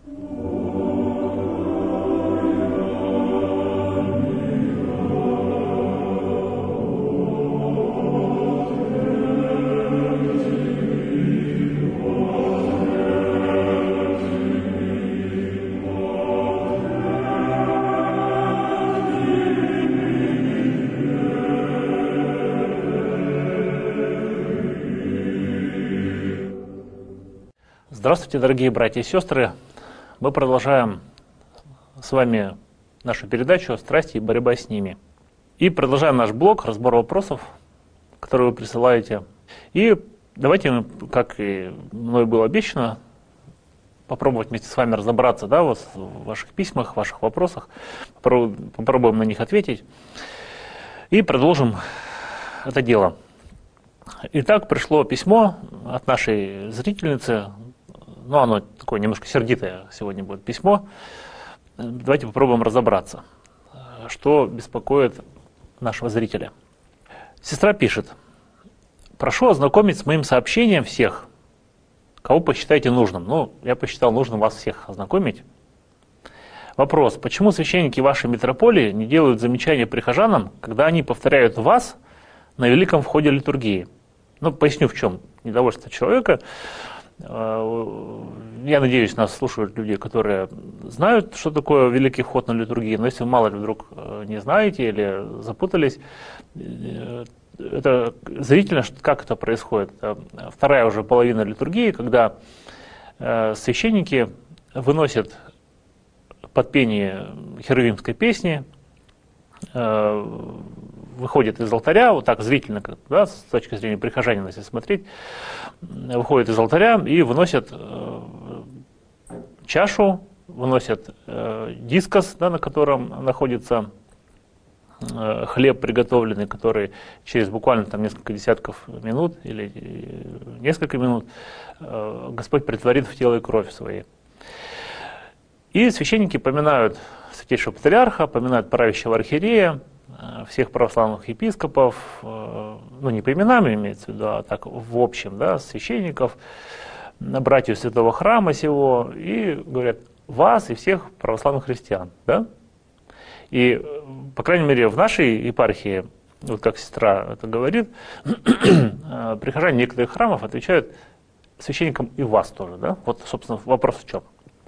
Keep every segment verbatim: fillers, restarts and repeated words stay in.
Здравствуйте, дорогие братья и сестры! Мы продолжаем с вами нашу передачу «Страсти и борьба с ними». И продолжаем наш блог, разбор вопросов, которые вы присылаете. И давайте мы, как и мной было обещано, попробовать вместе с вами разобраться, да, вот в ваших письмах, в ваших вопросах. Попробуем на них ответить. И продолжим это дело. Итак, пришло письмо от нашей зрительницы. Ну, оно такое немножко сердитое сегодня будет письмо. Давайте попробуем разобраться, что беспокоит нашего зрителя. Сестра пишет: прошу ознакомить с моим сообщением всех, кого посчитаете нужным. Ну, я посчитал нужным вас всех ознакомить. Вопрос: почему священники вашей митрополии не делают замечания прихожанам, когда они повторяют вас на великом входе литургии? Ну, поясню, в чем недовольство человека. Я надеюсь, нас слушают люди, которые знают, что такое великий вход на литургию, но если вы мало ли вдруг не знаете или запутались, это зрительно, как это происходит. Вторая уже половина литургии, когда священники выносят под пение херувимской песни, выходит из алтаря, вот так зрительно, да, с точки зрения прихожанина, если смотреть, выходит из алтаря и выносят э, чашу, выносят э, дискос, да, на котором находится э, хлеб приготовленный, который через буквально там несколько десятков минут или э, несколько минут э, Господь претворит в тело и кровь свои. И священники поминают святейшего патриарха, поминают правящего архиерея, всех православных епископов, ну не по именам имеется в виду, а так в общем, да, священников, братьев святого храма сего, и говорят вас и всех православных христиан, да? И, по крайней мере, в нашей епархии, вот как сестра это говорит, прихожане некоторых храмов отвечают священникам и вас тоже, да? Вот, собственно, вопрос в чем.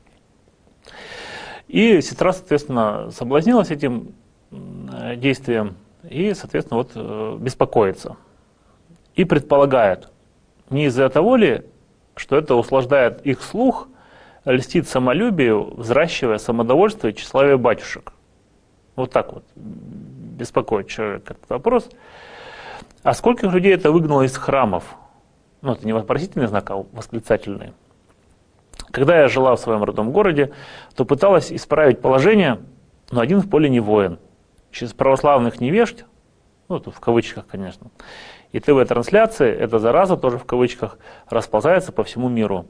И сестра, соответственно, соблазнилась этим действием и, соответственно, вот беспокоится. И предполагает, не из-за того ли, что это услаждает их слух, льстит самолюбию, взращивая самодовольство и тщеславие батюшек. Вот так вот беспокоит человек этот вопрос. А скольких людей это выгнало из храмов? Ну, это не вопросительный знак, а восклицательный. Когда я жила в своем родном городе, то пыталась исправить положение, но один в поле не воин. Через православных невежд, ну тут в кавычках, конечно, и ТВ-трансляции, эта зараза тоже в кавычках, расползается по всему миру.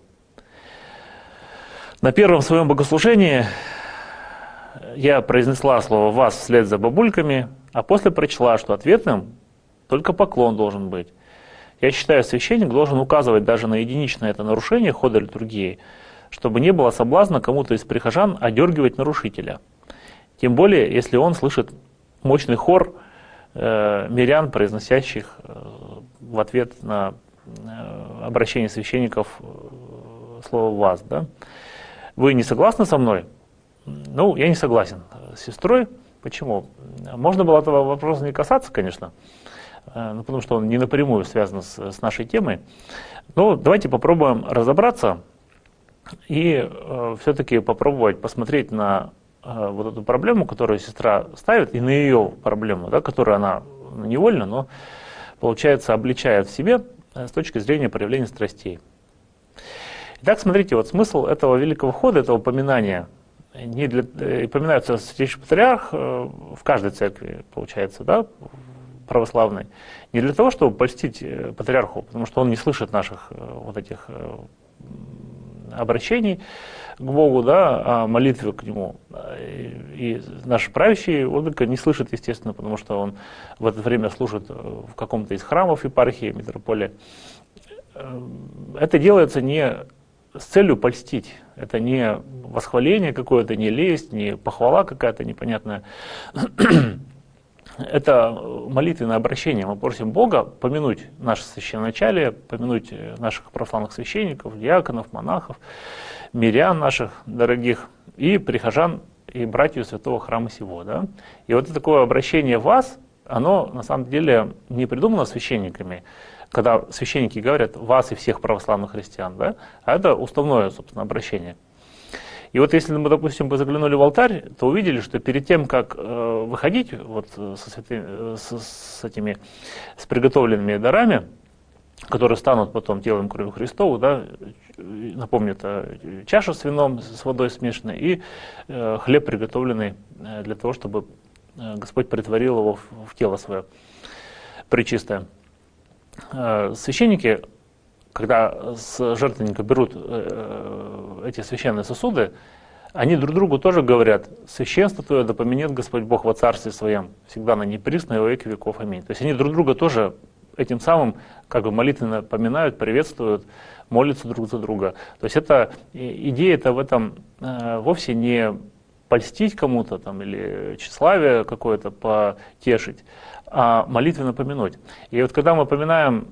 На первом своем богослужении я произнесла слово «вас» вслед за бабульками, а после прочла, что ответным только поклон должен быть. Я считаю, священник должен указывать даже на единичное это нарушение хода литургии, чтобы не было соблазна кому-то из прихожан одергивать нарушителя. Тем более, если он слышит мощный хор э, мирян, произносящих э, в ответ на э, обращение священников э, слово «вас». Да? Вы не согласны со мной? Ну, я не согласен с сестрой. Почему? Можно было этого вопроса не касаться, конечно, э, ну, потому что он не напрямую связан с, с нашей темой. Но давайте попробуем разобраться и э, все-таки попробовать посмотреть на вот эту проблему, которую сестра ставит, и на ее проблему, да, которую она невольно, но, получается, обличает в себе с точки зрения проявления страстей. Итак, смотрите, вот смысл этого великого входа, этого поминания, не для, поминаются святейший патриарх в каждой церкви, получается, да, православной, не для того, чтобы польстить патриарху, потому что он не слышит наших вот этих обращений к Богу, да, а молитвы к Нему. И, и наш правящий владыка не слышит, естественно, потому что он в это время служит в каком-то из храмов епархии, митрополии. Это делается не с целью польстить. Это не восхваление какое-то, не лесть, не похвала какая-то непонятная. Это молитвенное обращение. Мы просим Бога помянуть наше священноначалие, помянуть наших православных священников, диаконов, монахов, мирян наших дорогих и прихожан и братьев святого храма сего. Да? И вот такое обращение вас, оно на самом деле не придумано священниками, когда священники говорят вас и всех православных христиан, да? А это уставное, собственно, обращение. И вот если мы, допустим, бы заглянули в алтарь, то увидели, что перед тем, как э, выходить вот со святыми, с, с этими с приготовленными дарами, которые станут потом телом и кровью Христову, да, напомню, это чаша с вином, с водой смешанной, и э, хлеб, приготовленный для того, чтобы Господь притворил его в, в тело свое пречистое. Э, священники, когда с жертвенника берут э, эти священные сосуды, они друг другу тоже говорят: священство твое да поменет Господь Бог во царстве своем, всегда на неприсно и во веки веков. Аминь. То есть они друг друга тоже этим самым как бы молитвенно поминают, приветствуют, молятся друг за друга. То есть это, идея-то в этом э, вовсе не польстить кому-то там, или тщеславие какое-то потешить, а молитвенно помянуть. И вот когда мы поминаем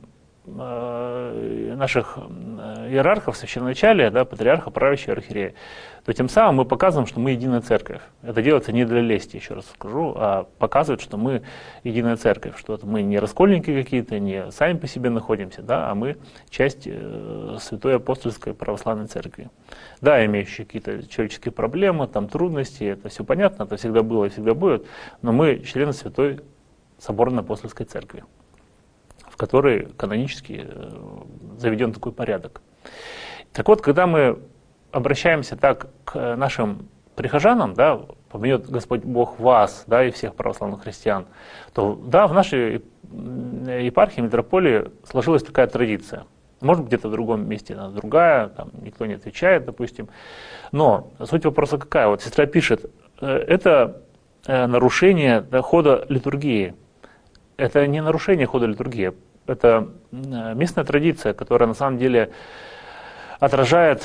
наших иерархов, священноначалия, да, патриарха, правящего архиерея, то тем самым мы показываем, что мы единая церковь. Это делается не для лести, еще раз скажу, а показывает, что мы единая церковь, что мы не раскольники какие-то, не сами по себе находимся, да, а мы часть Святой Апостольской Православной Церкви. Да, имеющие какие-то человеческие проблемы, там трудности, это все понятно, это всегда было и всегда будет, но мы члены Святой Соборной Апостольской Церкви, в которой канонически заведен такой порядок. Так вот, когда мы обращаемся так к нашим прихожанам, да, помянет Господь Бог вас, да, и всех православных христиан, то да, в нашей епархии, митрополии сложилась такая традиция. Может быть, где-то в другом месте она другая, там никто не отвечает, допустим. Но суть вопроса какая? Вот сестра пишет, это нарушение хода литургии. Это не нарушение хода литургии, это местная традиция, которая на самом деле отражает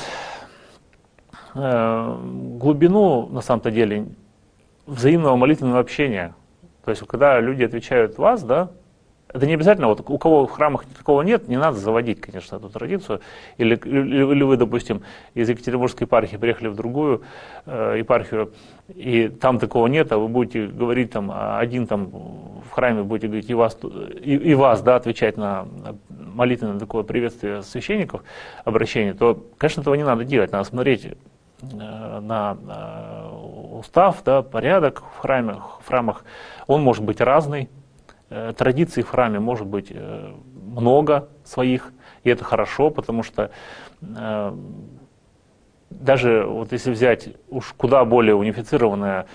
глубину, на самом-то деле, взаимного молитвенного общения. То есть, когда люди отвечают вас, да, это не обязательно, вот у кого в храмах такого нет, не надо заводить, конечно, эту традицию. Или, или, или вы, допустим, из Екатеринбургской епархии приехали в другую э, епархию, и там такого нет, а вы будете говорить там, один там в храме будете говорить и вас, и, и вас, да, отвечать на молитвенное такое приветствие священников, обращение, то, конечно, этого не надо делать. Надо смотреть э, на э, устав, да, порядок в храмах, в храмах. Он может быть разный. Традиций в храме может быть много своих, и это хорошо, потому что э, даже вот если взять уж куда более унифицированное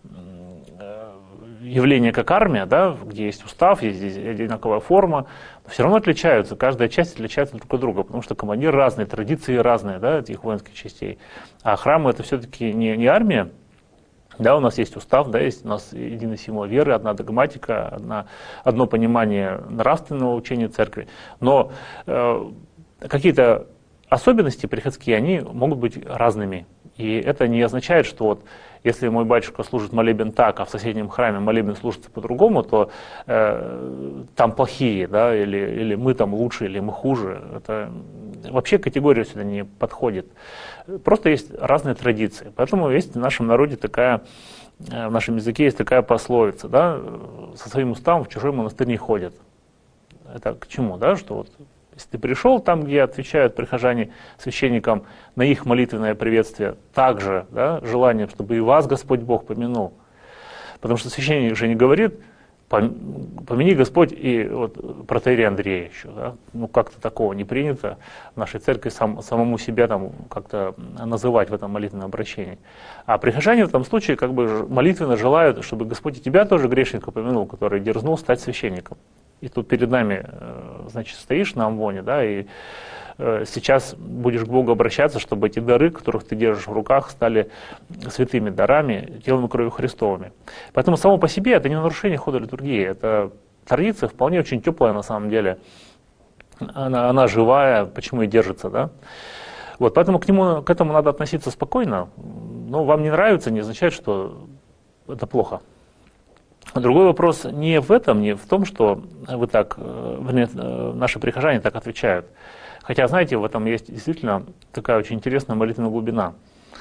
э, явление, как армия, да, где есть устав, есть здесь одинаковая форма, но все равно отличаются, каждая часть отличается друг от друга, потому что командиры разные, традиции разные, да, этих воинских частей. А храмы это все-таки не, не армия. Да, у нас есть устав, да, есть у нас единый символ веры, одна догматика, одна, одно понимание нравственного учения церкви. Но э, какие-то особенности приходские, они могут быть разными. И это не означает, что вот если мой батюшка служит молебен так, а в соседнем храме молебен служится по-другому, то э, там плохие, да, или, или мы там лучше, или мы хуже. Это вообще категория сюда не подходит. Просто есть разные традиции. Поэтому есть в нашем народе такая, в нашем языке есть такая пословица, да, со своим уставом в чужой монастырь не ходят. Это к чему, да, что вот если ты пришел там, где отвечают прихожане священникам на их молитвенное приветствие, также, да, желание, чтобы и вас Господь Бог помянул. Потому что священник же не говорит, помяни Господь и вот протоиерея Андрея еще, да? Ну как-то такого не принято в нашей церкви сам, самому себя там как-то называть в этом молитвенном обращении. А прихожане в этом случае как бы молитвенно желают, чтобы Господь и тебя тоже грешника помянул, который дерзнул стать священником. И тут перед нами, значит, стоишь на амвоне, да, и сейчас будешь к Богу обращаться, чтобы эти дары, которых ты держишь в руках, стали святыми дарами, телом и кровью Христовыми. Поэтому само по себе это не нарушение хода литургии, это традиция вполне очень теплая на самом деле, она, она живая, почему и держится, да. Вот, поэтому к, нему, к этому надо относиться спокойно. Но вам не нравится, не означает, что это плохо. Другой вопрос не в этом, не в том, что вы так, наши прихожане так отвечают. Хотя, знаете, в этом есть действительно такая очень интересная молитвенная глубина.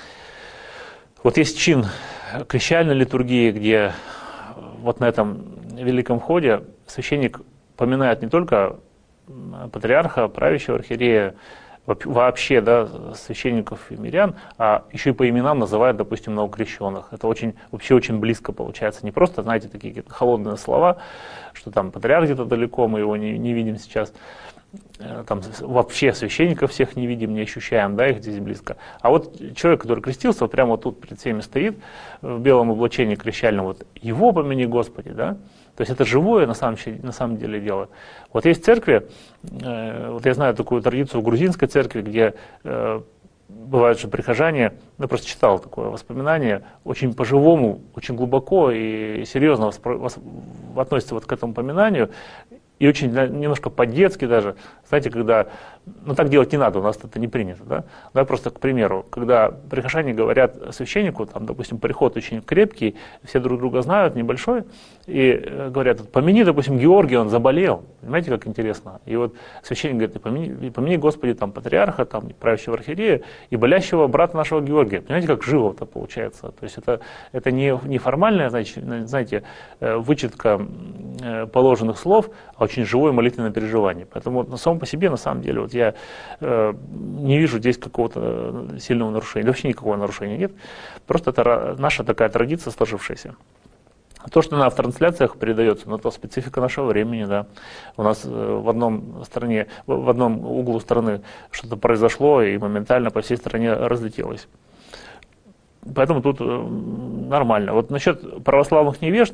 Вот есть чин крещальной литургии, где вот на этом великом входе священник поминает не только патриарха, правящего архиерея, вообще, да, священников и мирян, а еще и по именам называют, допустим, новокрещенных. Это очень, вообще очень близко получается. Не просто, знаете, такие какие-то холодные слова, что там патриарх где-то далеко, мы его не, не видим сейчас. Там вообще священников всех не видим, не ощущаем, да, их здесь близко. А вот человек, который крестился, вот прямо вот тут перед всеми стоит, в белом облачении крещальном, вот его помяни Господи, да. То есть это живое на самом, на самом деле дело. Вот есть церкви, э, вот я знаю такую традицию в грузинской церкви, где э, бывают же прихожане, я просто читал такое воспоминание, очень по-живому, очень глубоко и серьезно воспро- вос- относятся вот к этому поминанию. И очень немножко по-детски даже, знаете, когда, ну так делать не надо, у нас это не принято, да? Да, просто, к примеру, когда прихожане говорят священнику, там, допустим, приход очень крепкий, все друг друга знают, небольшой, и говорят, помяни, допустим, Георгия, он заболел, понимаете, как интересно? И вот священник говорит, помяни, помяни Господи, там, патриарха, там, правящего архиерея и болящего брата нашего Георгия. Понимаете, как живо это получается? То есть это, это не, не формальная, значит, знаете, вычетка положенных слов, а очень живое молитвенное переживание. Поэтому вот, на самом по себе, на самом деле, вот я э, не вижу здесь какого-то сильного нарушения. Вообще никакого нарушения нет. Просто это наша такая традиция сложившаяся. То, что на в трансляциях передается, ну, то специфика нашего времени, да. У нас э, в одном стране, в одном углу страны что-то произошло и моментально по всей стране разлетелось. Поэтому тут э, нормально. Вот насчет православных невежд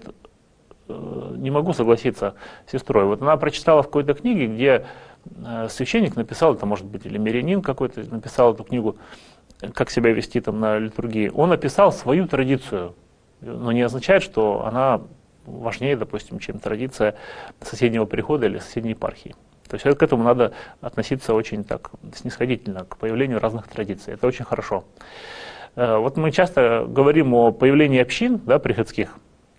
не могу согласиться с сестрой. Вот она прочитала в какой-то книге, где священник написал, это может быть или мирянин какой-то, написал эту книгу, как себя вести там на литургии. Он написал свою традицию, но не означает, что она важнее, допустим, чем традиция соседнего прихода или соседней епархии. То есть к этому надо относиться очень так снисходительно, к появлению разных традиций. Это очень хорошо. Вот мы часто говорим о появлении общин, да, приходских,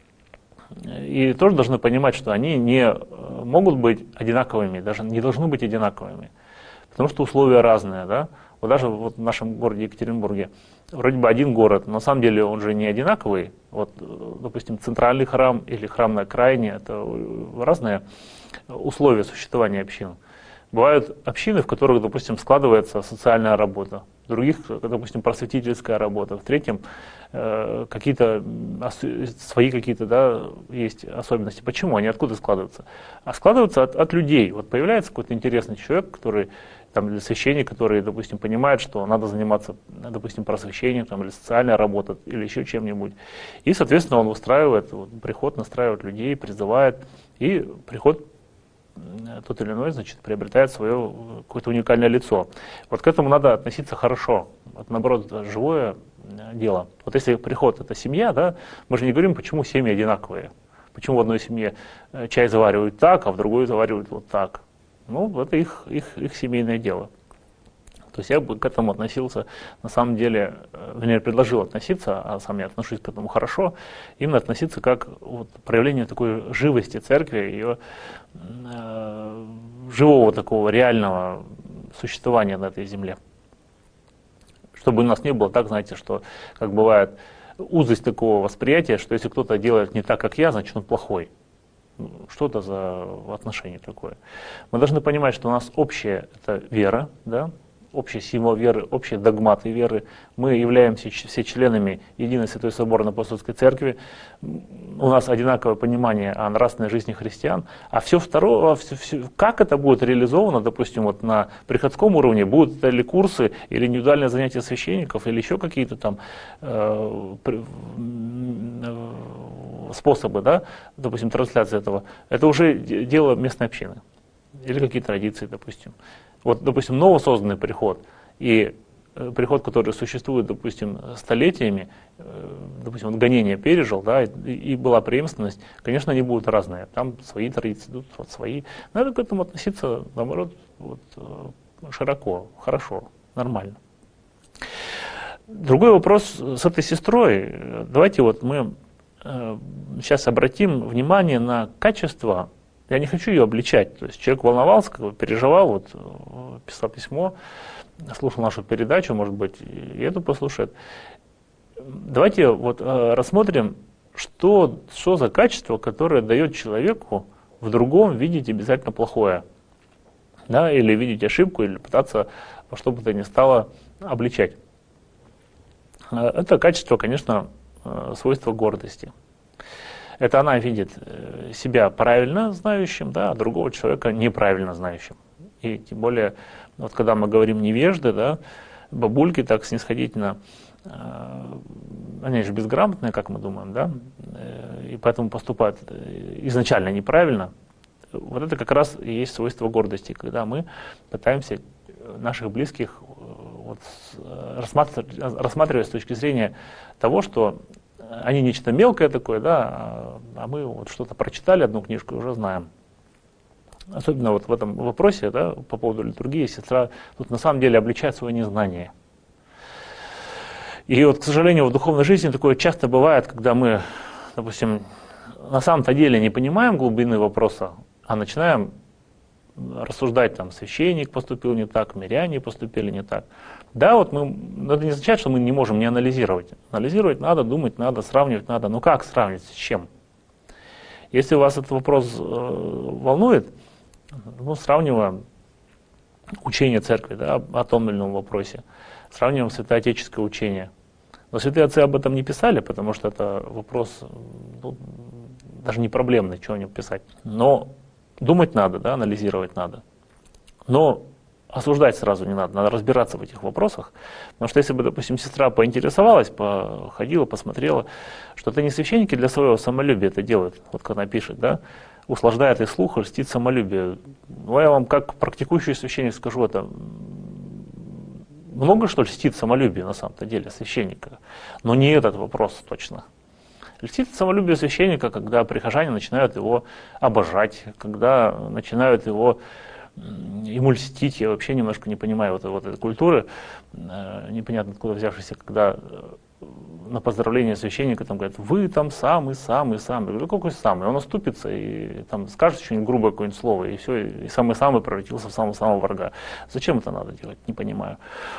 и тоже должны понимать, что они не могут быть одинаковыми, даже не должны быть одинаковыми, потому что условия разные, да. Вот даже вот в нашем городе Екатеринбурге вроде бы один город, но на самом деле он же не одинаковый. Вот, допустим, центральный храм или храм на окраине – это разные условия существования общин. Бывают общины, в которых, допустим, складывается социальная работа, в других, допустим, просветительская работа, в третьем э, какие-то свои какие-то, да, есть особенности. Почему? Они откуда складываются? А складываются от, от людей. Вот появляется какой-то интересный человек, который, там, или священник, который, допустим, понимает, что надо заниматься, допустим, просвещением, там, или социальной работой, или еще чем-нибудь. И, соответственно, он устраивает вот, приход, настраивает людей, призывает, и приход тот или иной, значит, приобретает свое какое-то уникальное лицо. Вот к этому надо относиться хорошо. Вот, наоборот, это живое дело. Вот если приход – это семья, да, мы же не говорим, почему семьи одинаковые. Почему в одной семье чай заваривают так, а в другой заваривают вот так. Ну, это их, их, их семейное дело. То есть я бы к этому относился, на самом деле, вернее, предложил относиться, а сам я отношусь к этому хорошо, именно относиться как вот, проявление такой живости церкви, ее э, живого такого реального существования на этой земле. Чтобы у нас не было так, знаете, что, как бывает, узость такого восприятия, что если кто-то делает не так, как я, значит он плохой. Что это за отношение такое? Мы должны понимать, что у нас общая это вера, да? Общий символ веры, общие догматы веры. Мы являемся все членами Единой Святой Соборной Апостольской Церкви. У нас одинаковое понимание о нравственной жизни христиан. А все второе, все, все, как это будет реализовано, допустим, вот на приходском уровне, будут это ли курсы, или индивидуальные занятия священников, или еще какие-то там э, способы, да, допустим, трансляции этого, это уже дело местной общины. Или какие традиции, допустим. Вот, допустим, новосозданный приход и э, приход, который существует, допустим, столетиями, э, допустим, он гонение пережил, да, и, и была преемственность, конечно, они будут разные. Там свои традиции, тут вот свои. Надо к этому относиться, наоборот, вот, э, широко, хорошо, нормально. Другой вопрос с этой сестрой. Давайте вот мы сейчас обратим внимание на качество. Я не хочу ее обличать. То есть человек волновался, как бы переживал, вот, писал письмо, слушал нашу передачу, может быть, и эту послушает. Давайте вот рассмотрим, что, что за качество, которое дает человеку в другом видеть обязательно плохое. Да, или видеть ошибку, или пытаться во что бы то ни стало обличать. Это качество, конечно, свойство гордости. Это она видит себя правильно знающим, да, а другого человека неправильно знающим. И тем более, вот когда мы говорим невежды, да, бабульки так снисходительно, они же безграмотные, как мы думаем, да, и поэтому поступают изначально неправильно. Вот это как раз и есть свойство гордости, когда мы пытаемся наших близких вот, рассматривать, рассматривать с точки зрения того, что они нечто мелкое такое, да, а мы вот что-то прочитали, одну книжку, и уже знаем. Особенно вот в этом вопросе, да, по поводу литургии, сестра тут на самом деле обличает свое незнание. И вот, к сожалению, в духовной жизни такое часто бывает, когда мы, допустим, на самом-то деле не понимаем глубины вопроса, а начинаем рассуждать, там, священник поступил не так, миряне поступили не так. Да, вот мы, это не означает, что мы не можем не анализировать. Анализировать надо, думать надо, сравнивать надо. Но как сравнивать, с чем? Если вас этот вопрос э, волнует, ну, сравниваем учение церкви, да, о том или ином вопросе. Сравниваем святоотеческое учение. Но святые отцы об этом не писали, потому что это вопрос, ну, даже не проблемный, чего о нем писать. Но думать надо, да, анализировать надо. Но осуждать сразу не надо, надо разбираться в этих вопросах. Потому что если бы, допустим, сестра поинтересовалась, походила, посмотрела, что это не священники для своего самолюбия это делают, вот как она пишет, да, услаждает их слух, льстит самолюбие. Ну, я вам как практикующий священник скажу, это много, что льстит самолюбие на самом-то деле священника. Но не этот вопрос точно. Льстит самолюбие священника, когда прихожане начинают его обожать, когда начинают его, ему льстить. Я вообще немножко не понимаю вот, вот этой культуры, непонятно откуда взявшейся, когда на поздравление священника там говорят, вы там самый-самый-самый. Я говорю, какой самый? Он оступится и там скажет что-нибудь грубое какое-нибудь слово, и все, и самый-самый превратился в самого-самого врага. Зачем это надо делать? Не понимаю.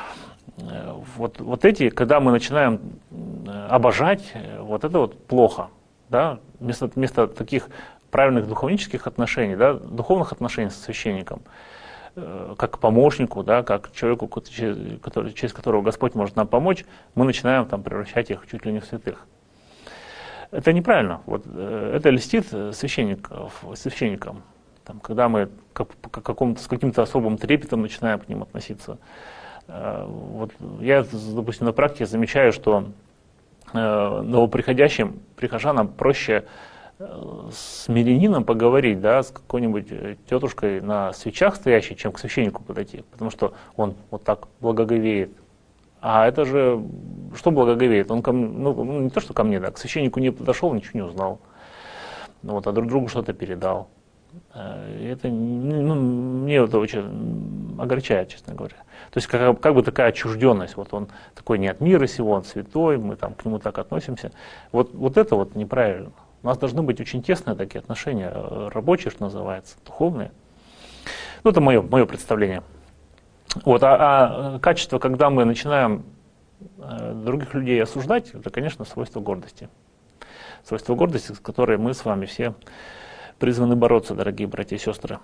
Вот, вот эти, когда мы начинаем обожать, вот это вот плохо. Да? Вместо, вместо таких правильных духовнических отношений, да, духовных отношений со священником, как к помощнику, да, как к человеку, который, через которого Господь может нам помочь, мы начинаем там, превращать их чуть ли не в святых. Это неправильно. Вот, это льстит священников, священникам. Там, когда мы как, как какому-то, с каким-то особым трепетом начинаем к ним относиться. Вот я, допустим, на практике замечаю, что новоприходящим прихожанам проще с мирянином поговорить, да, с какой-нибудь тетушкой на свечах стоящей, чем к священнику подойти, потому что он вот так благоговеет. А это же, что благоговеет? Он ко мне, ну, не то, что ко мне, да, к священнику не подошел, ничего не узнал, вот, а друг другу что-то передал. Это, ну, мне это очень огорчает, честно говоря. То есть как, как бы такая отчужденность, вот он такой не от мира сего, он святой, мы там к нему так относимся. Вот, вот это вот неправильно. У нас должны быть очень тесные такие отношения, рабочие, что называется, духовные. Ну, это мое, мое представление. Вот, а, а качество, когда мы начинаем других людей осуждать, это, конечно, свойство гордости. Свойство гордости, с которой мы с вами все призваны бороться, дорогие братья и сестры.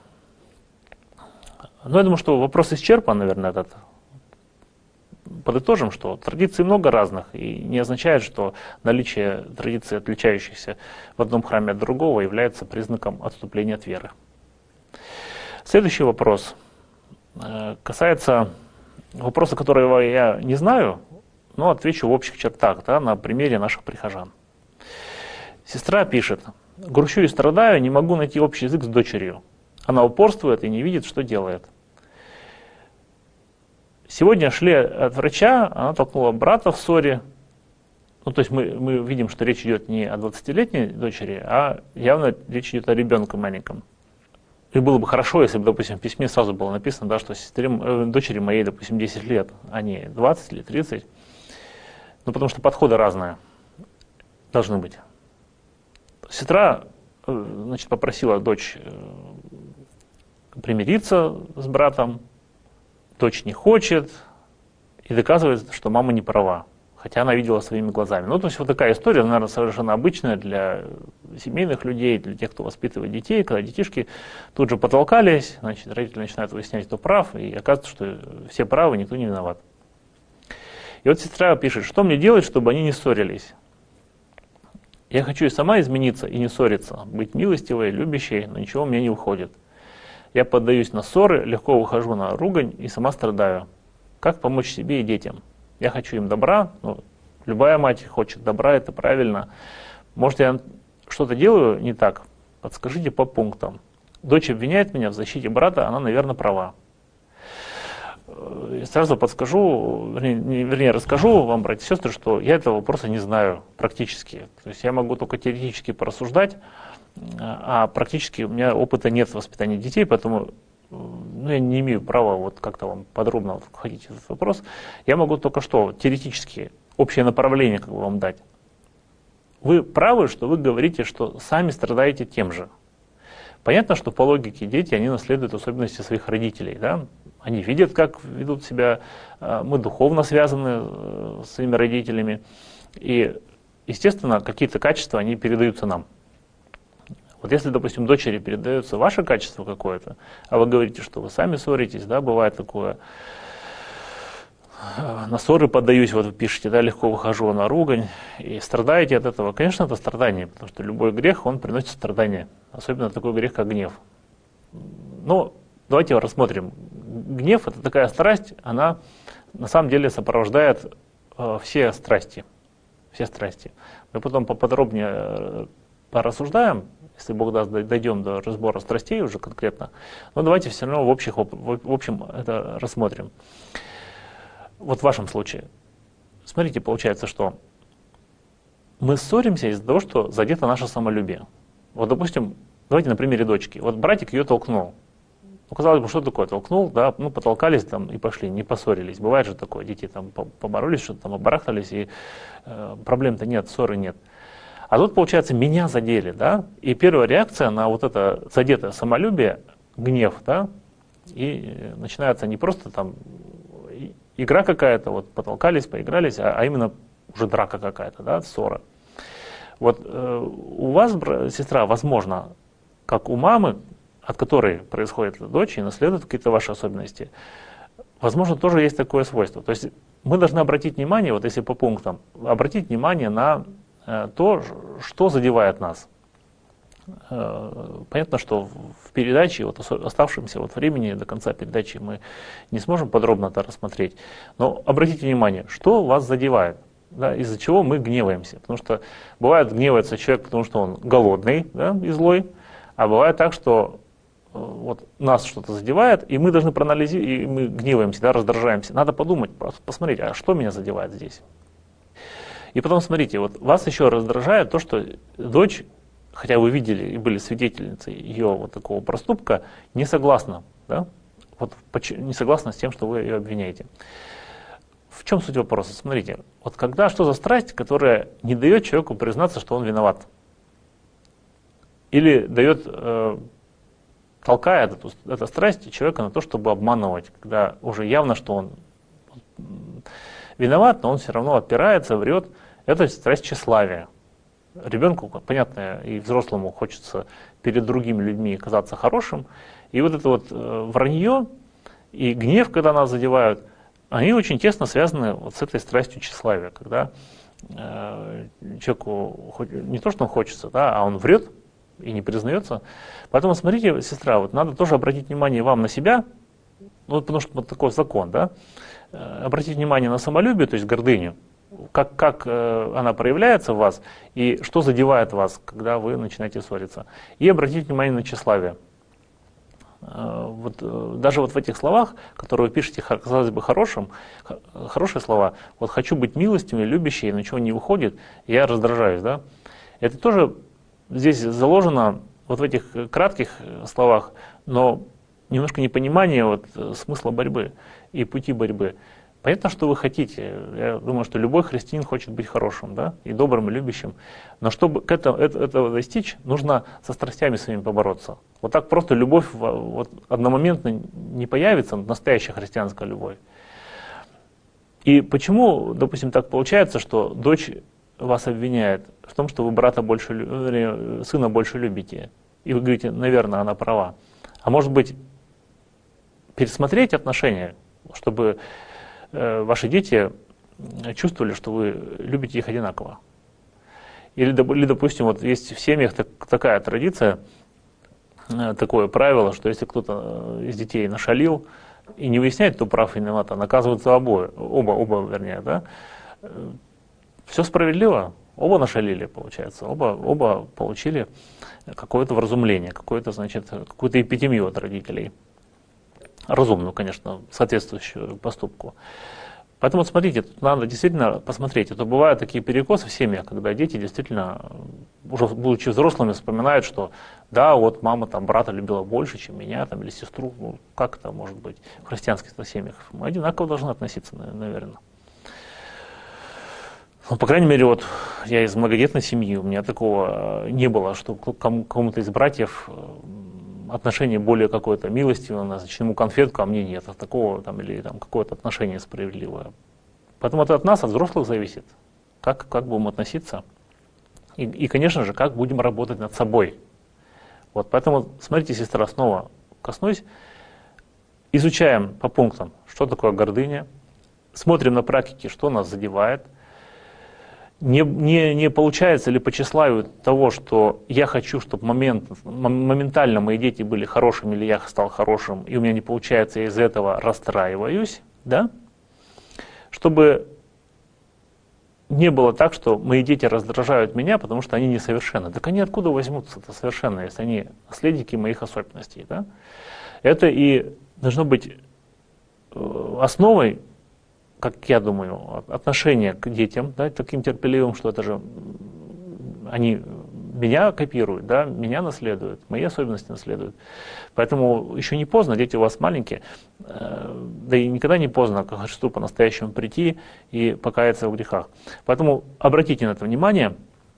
Но я думаю, что вопрос исчерпан, наверное, этот. Подытожим, что традиций много разных, и не означает, что наличие традиций, отличающихся в одном храме от другого, является признаком отступления от веры. Следующий вопрос касается вопроса, которого я не знаю, но отвечу в общих чертах, да, на примере наших прихожан. Сестра пишет: «Грущу и страдаю, не могу найти общий язык с дочерью. Она упорствует и не видит, что делает. Сегодня шли от врача, она толкнула брата в ссоре». Ну, то есть мы, мы видим, что речь идет не о двадцатилетней дочери, а явно речь идет о ребенке маленьком. И было бы хорошо, если бы, допустим, в письме сразу было написано, да, что сестре, э, дочери моей, допустим, десять лет, а не двадцать или тридцать. Ну, потому что подходы разные должны быть. Сестра, значит, попросила дочь примириться с братом, дочь не хочет и доказывает, что мама не права, хотя она видела своими глазами. Ну, то есть вот такая история, наверное, совершенно обычная для семейных людей, для тех, кто воспитывает детей, когда детишки тут же потолкались, значит, родители начинают выяснять, кто прав, и оказывается, что все правы, никто не виноват. И вот сестра пишет, что мне делать, чтобы они не ссорились? Я хочу и сама измениться, и не ссориться, быть милостивой, любящей, но ничего у меня не выходит. Я поддаюсь на ссоры, легко выхожу на ругань и сама страдаю. Как помочь себе и детям? Я хочу им добра, ну, любая мать хочет добра, это правильно. Может, я что-то делаю не так? Подскажите по пунктам. Дочь обвиняет меня в защите брата, она, наверное, права. Я сразу подскажу, вернее, вернее, расскажу вам, братья и сестры, что я этого вопроса не знаю практически. То есть я могу только теоретически порассуждать, а практически у меня опыта нет в воспитании детей, поэтому ну, я не имею права вот как-то вам подробно входить в этот вопрос. Я могу только что теоретически общее направление как бы вам дать. Вы правы, что вы говорите, что сами страдаете тем же. Понятно, что по логике дети, они наследуют особенности своих родителей. Да? Они видят, как ведут себя, мы духовно связаны с своими родителями. И, естественно, какие-то качества, они передаются нам. Вот если, допустим, дочери передается ваше качество какое-то, а вы говорите, что вы сами ссоритесь, да, бывает такое, на ссоры поддаюсь, вот вы пишете, да, легко выхожу на ругань, и страдаете от этого. Конечно, это страдание, потому что любой грех, он приносит страдания, особенно такой грех, как гнев. Но давайте рассмотрим. Гнев – это такая страсть, она на самом деле сопровождает э, все страсти, все страсти. Мы потом поподробнее порассуждаем, если Бог даст, дойдем до разбора страстей уже конкретно, но давайте все равно в, общих, в общем это рассмотрим. Вот в вашем случае. Смотрите, получается, что мы ссоримся из-за того, что задето наше самолюбие. Вот, допустим, давайте на примере дочки. Вот братик ее толкнул. Ну, казалось бы, что такое? Толкнул, да, ну, потолкались там и пошли, не поссорились. Бывает же такое, дети там поборолись, что-то там обарахтались, и э, проблем-то нет, ссоры нет. А тут, получается, меня задели, да, и первая реакция на вот это задетое самолюбие, гнев, да, и начинается не просто там игра какая-то, вот потолкались, поигрались, а, а именно уже драка какая-то, да, ссора. Вот э, у вас, сестра, возможно, как у мамы, от которой происходит дочь и наследует какие-то ваши особенности, возможно, тоже есть такое свойство. То есть мы должны обратить внимание, вот если по пунктам, обратить внимание на то, что задевает нас. Понятно, что в передаче, вот оставшемся вот времени до конца передачи мы не сможем подробно это рассмотреть, но обратите внимание, что вас задевает, да, из-за чего мы гневаемся. Потому что бывает гневается человек, потому что он голодный, да, и злой, а бывает так, что вот нас что-то задевает, и мы должны проанализировать, и мы гневаемся, да, раздражаемся. Надо подумать, посмотреть, а что меня задевает здесь. И потом смотрите, вот вас еще раздражает то, что дочь, хотя вы видели и были свидетельницей ее вот такого проступка, не согласна, да? Вот не согласна с тем, что вы ее обвиняете. В чем суть вопроса? Смотрите, вот когда, что за страсть, которая не дает человеку признаться, что он виноват? Или дает, э, толкает эту, эту страсть человека на то, чтобы обманывать, когда уже явно, что он виноват, но он все равно отпирается, врет. Это страсть тщеславия. Ребенку, понятно, и взрослому хочется перед другими людьми казаться хорошим. И вот это вот э, вранье и гнев, когда нас задевают, они очень тесно связаны вот с этой страстью тщеславия. Когда э, человеку не то, что он хочется, да, а он врет и не признается. Поэтому смотрите, сестра, вот надо тоже обратить внимание вам на себя, ну, потому что вот такой закон, да, обратить внимание на самолюбие, то есть гордыню, как, как э, она проявляется в вас и что задевает вас, когда вы начинаете ссориться. И обратить внимание на тщеславие. Э, вот, э, даже вот в этих словах, которые вы пишете, казалось бы, хорошим, х- хорошие слова, вот хочу быть милостивым, любящим, ничего не выходит, я раздражаюсь, да. Это тоже здесь заложено вот в этих кратких словах, но немножко непонимание вот смысла борьбы и пути борьбы. Понятно, что вы хотите. Я думаю, что любой христианин хочет быть хорошим, да, и добрым, и любящим. Но чтобы к этому, этого достичь, нужно со страстями своими побороться. Вот так просто любовь вот одномоментно не появится, настоящая христианская любовь. И почему, допустим, так получается, что дочь вас обвиняет в том, что вы брата больше, сына больше любите? И вы говорите, наверное, она права. А может быть, пересмотреть отношения, чтобы ваши дети чувствовали, что вы любите их одинаково. Или, или допустим, вот есть в семьях так, такая традиция, такое правило, что если кто-то из детей нашалил и не выясняет, кто прав и виноват, а наказываются обои, оба, оба, вернее, да, все справедливо, оба нашалили, получается, оба, оба получили какое-то вразумление, какое-то, значит, какую-то эпитемию от родителей. Разумную, конечно, соответствующую поступку. Поэтому вот смотрите, тут надо действительно посмотреть. Это бывают такие перекосы в семьях, когда дети действительно, уже будучи взрослыми, вспоминают, что да, вот мама там брата любила больше, чем меня, там, или сестру. Ну, как это может быть в христианских семьях? Мы одинаково должны относиться, наверное. Ну, по крайней мере, вот я из многодетной семьи, у меня такого не было, что кому-то из братьев отношение более какое-то милостивое, значит, ему конфетку, а мне нет, а такого там, или там какое-то отношение справедливое. Поэтому это от нас, от взрослых зависит, как, как будем относиться. И, и, конечно же, как будем работать над собой. Вот, поэтому, смотрите, сестра, снова коснусь. Изучаем по пунктам, что такое гордыня, смотрим на практике, что нас задевает. Не, не, не получается ли по тщеславию того, что я хочу, чтобы момент, моментально мои дети были хорошими, или я стал хорошим, и у меня не получается, я из этого расстраиваюсь, да? Чтобы не было так, что мои дети раздражают меня, потому что они несовершенны. Так они откуда возьмутся-то совершенно, если они наследники моих особенностей, да? Это и должно быть основой, как я думаю, отношение к детям, да, таким терпеливым, что это же они меня копируют, да, меня наследуют, мои особенности наследуют. Поэтому еще не поздно, дети у вас маленькие, да и никогда не поздно к Христу по-настоящему прийти и покаяться в грехах. Поэтому обратите на это внимание.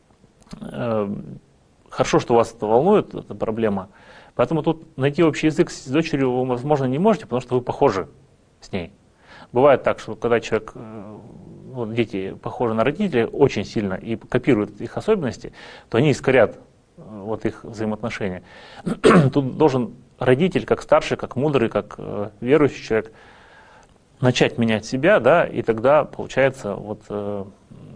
Хорошо, что вас это волнует, эта проблема. Поэтому тут найти общий язык с дочерью вы, возможно, не можете, потому что вы похожи с ней. Бывает так, что когда человек, вот дети похожи на родителей очень сильно и копируют их особенности, то они искорят вот их взаимоотношения. Тут должен родитель, как старший, как мудрый, как верующий человек, начать менять себя, да, и тогда получается вот э,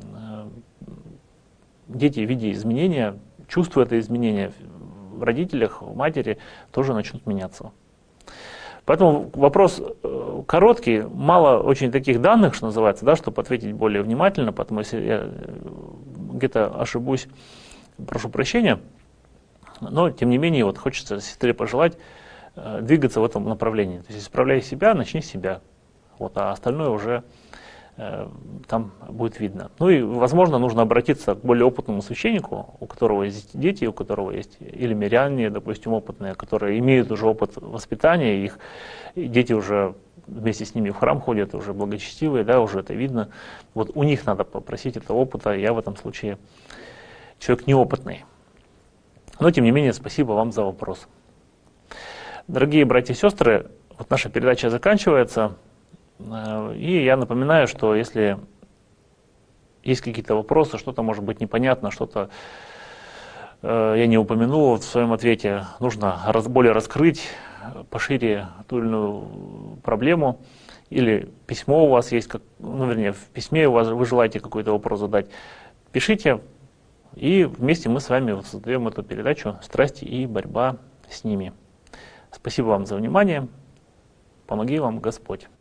дети, видя изменения, чувствуя это изменение в родителях, в матери, тоже начнут меняться. Поэтому вопрос короткий, мало очень таких данных, что называется, да, чтобы ответить более внимательно, поэтому если я где-то ошибусь, прошу прощения, но тем не менее вот хочется сестре пожелать двигаться в этом направлении. То есть исправляй себя, начни с себя, вот, а остальное уже э, там будет видно. Ну и, возможно, нужно обратиться к более опытному священнику, у которого есть дети, у которого есть или миряне, допустим, опытные, которые имеют уже опыт воспитания, их и дети уже вместе с ними в храм ходят, уже благочестивые, да, уже это видно. Вот у них надо попросить этого опыта, я в этом случае человек неопытный. Но, тем не менее, спасибо вам за вопрос. Дорогие братья и сестры, вот наша передача заканчивается, и я напоминаю, что если есть какие-то вопросы, что-то может быть непонятно, что-то э, я не упомянул в своем ответе, нужно раз, более раскрыть, пошире ту или иную проблему, или письмо у вас есть, как, ну, вернее, в письме у вас, вы желаете какой-то вопрос задать, пишите, и вместе мы с вами вот создаем эту передачу «Страсти и борьба с ними». Спасибо вам за внимание. Помоги вам Господь.